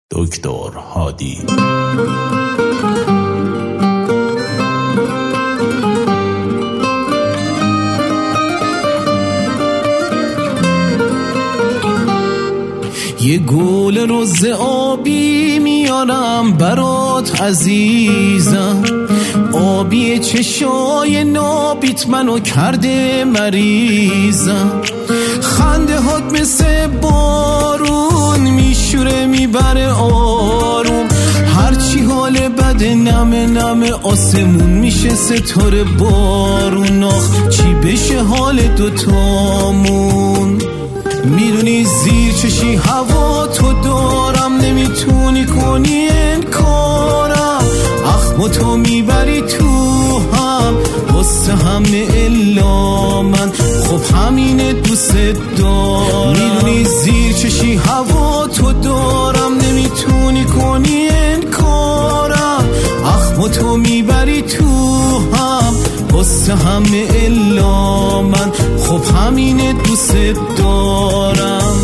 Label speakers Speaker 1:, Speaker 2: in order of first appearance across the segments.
Speaker 1: دکتر هادی. یه گل رز آبی میارم برات عزیزم، آبی چشای نابیت منو کرده مریضم، خنده هات مثل بارون میشوره میبره آروم، هرچی حال بده نمه نمه آسمون میشه ستاره بارون، آخ چی بشه حال دوتامون، میدونی زیر چشی هوا تو دارم، نمیتونی کنی انکارم، اخم تو میبری تو هم واسه همه الا من، خب همینه دوست دارم، میدونی زیر چشی هوا تو دارم، نمیتونی کنی انکارم، اخم تو میبری تو هم واسه همه الا من، خب همینه دوست دارم.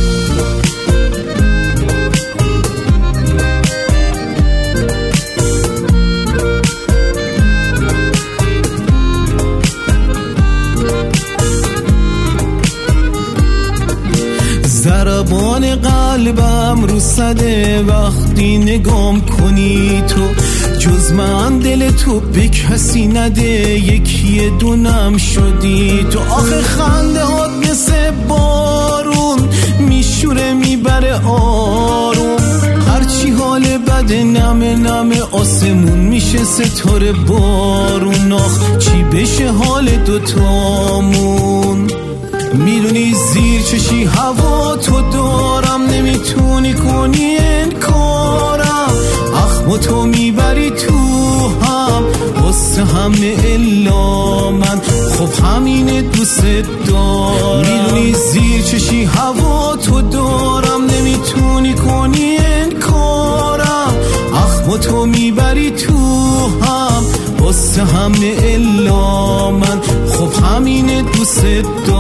Speaker 1: ضربان قلبم رو صده وقتی نگام کنی تو، جز من دل تو به کسی نده، یکی دونم شدی تو، آخه خنده هات مثل بارون میشوره میبره آروم، هرچی حال بده نمه نمه آسمون میشه ستاره بارون، آخ چی بشه حال دوتامون، میدونی زیر چشی هوا تو دارم، نمیتونی کنی انکارم، اخم تو میبری تو هم واسه همه الا من، خب همینه دوست دارم، میدونی زیر چشی هوا تو دارم، نمیتونی کنی انکارم، اخم تو میبری تو هم واسه همه الا من، خب همینه دوست دارم.